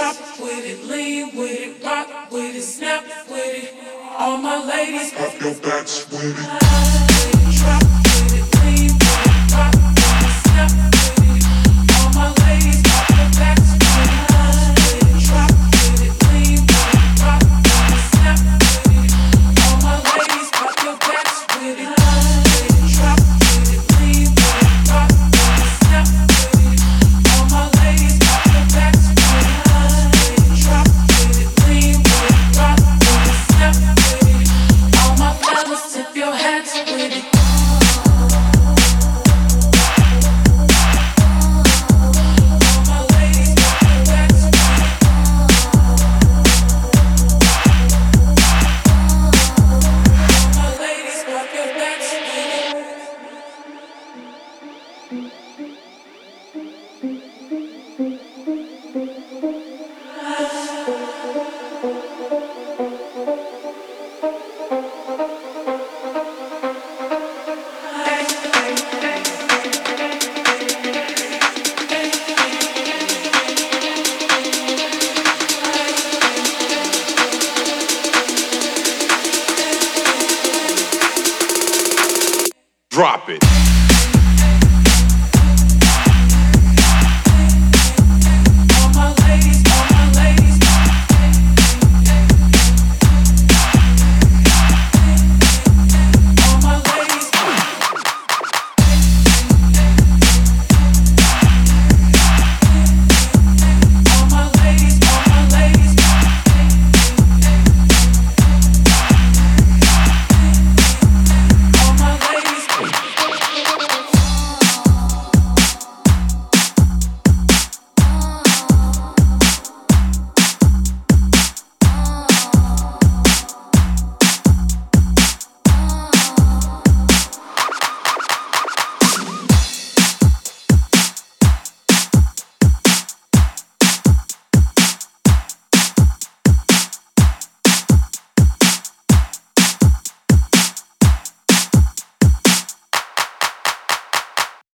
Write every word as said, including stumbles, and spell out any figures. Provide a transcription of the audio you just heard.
Drop with it, lean with it, rock with it, snap with it. All my ladies, pop your backs with it. Drop with it, lean with it, rock with it, snap with it. All my ladies, pop your backs with it. Drop with it, lean with it, rock with it, snap with it. All my ladies, pop your backs with it. Drop with it, lean with it, rock with it, snap with it. All my ladies, pop your backs with it. Drop with it, lean with it, rock with it, snap with it. All my fellas, tip your hats with it. Drop it.